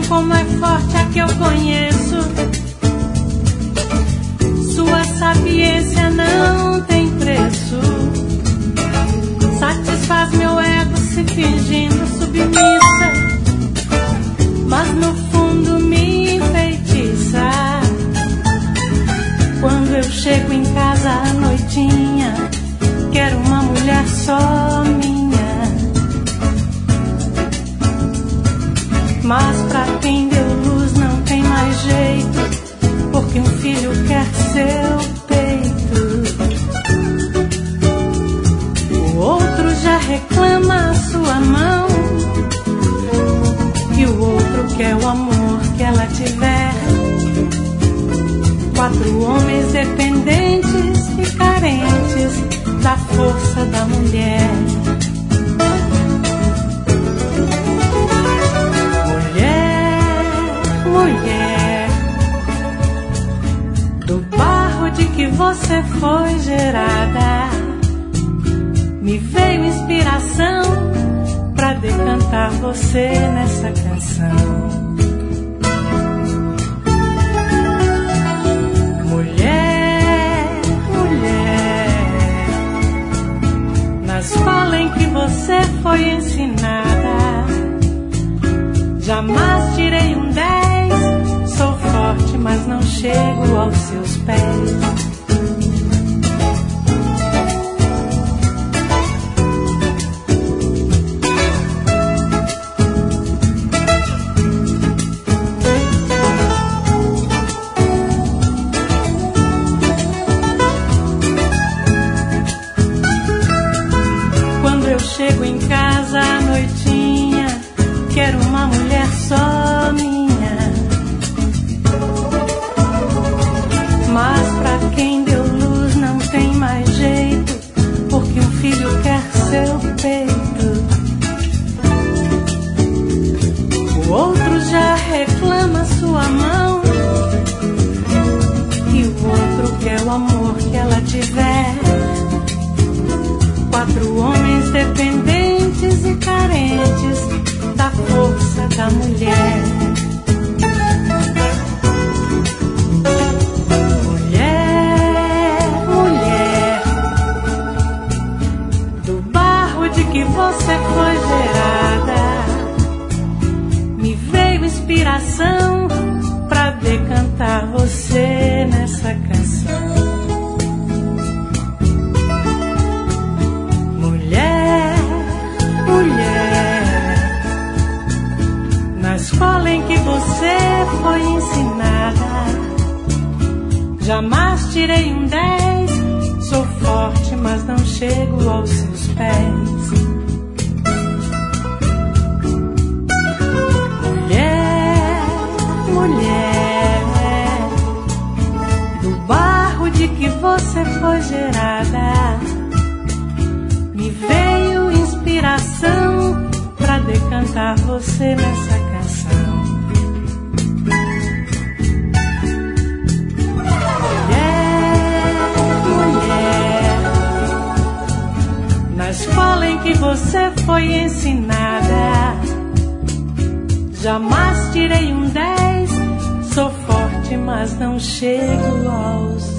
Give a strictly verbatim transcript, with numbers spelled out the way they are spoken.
como é forte a que eu conheço. Sua sapiência não tem preço. Satisfaz meu ego se fingindo submissa, mas no fundo me enfeitiça. Quando eu chego em casa à noitinha, quero uma mulher só minha. Mas pra quem deu luz não tem mais jeito, porque um filho quer seu peito. O outro já reclama a sua mão, e o outro quer o amor que ela tiver. Quatro homens dependentes e carentes da força da mulher. Mulher, do barro de que você foi gerada, me veio inspiração pra decantar você nessa canção. Mulher, mulher, na escola em que você foi ensinada, jamais tirei um dez. Sou forte, mas não chego aos seus pés. Quando eu chego em casa à noitinha, quero uma mulher só minha. Mas pra quem deu luz não tem mais jeito, porque um filho quer seu peito. O outro já reclama sua mão, e o outro quer o amor que ela tiver. Quatro homens dependentes e carentes da força da mulher. Que você foi gerada, me veio inspiração pra decantar você nessa canção. Mulher, mulher, na escola em que você foi ensinada, jamais tirei um dez. Sou forte, mas não chego aos seus pés. Mulher, do barro de que você foi gerada, me veio inspiração pra decantar você nessa canção. Mulher, mulher, na escola em que você foi ensinada, jamais tirei um dez. Sou forte, mas não chego aos